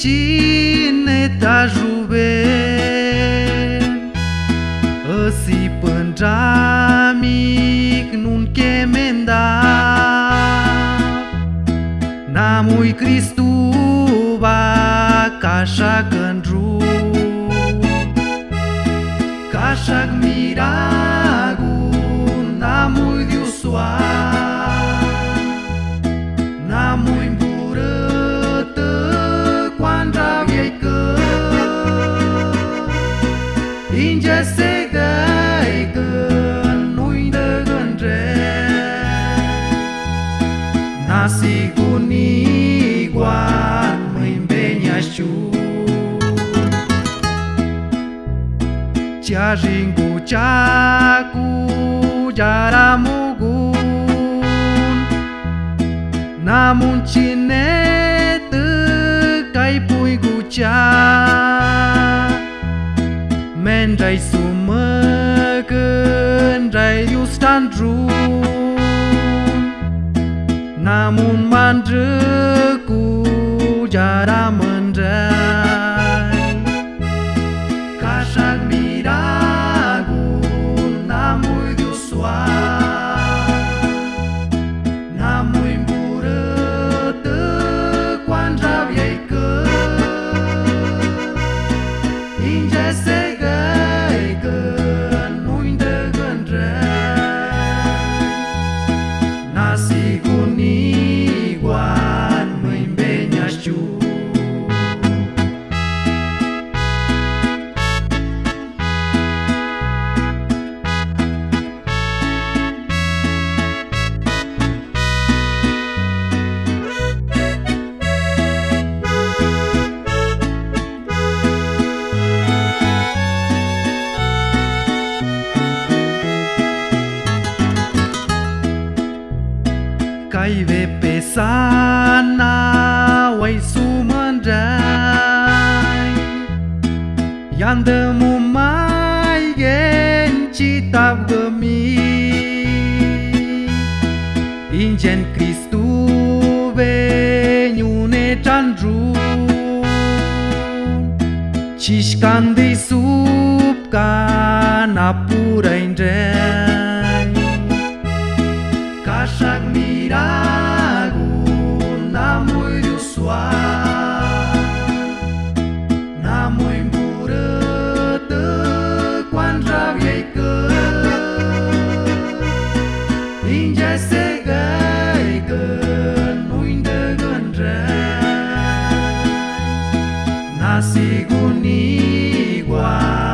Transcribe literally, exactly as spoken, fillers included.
cine t'ajube si pânjamic nun chemenda namui Cristuba cașa căndru cașa miragu namui diusua namui burătă quandra viei că inge se gai că nu-i de gândre nasi guni guan măi beñașciu cia jingu cia cu jara mugun namun cine tăcai pui gucea mendrai sumă cândrai iustan drum namun mandră cu jara mândrai cașa miragu namui diusua namui burătă quandra viei că inge se nasi guan măi beñașciu cai ve pe sana wai sumandrai yandă mu mai gen citab gămi ingen Cristu veniune candru cishkandi sub cana pura indrai cașa miragu namui diusua namui burătă quandra viei că inge se gai că nu-i de gândrai nasi guni guan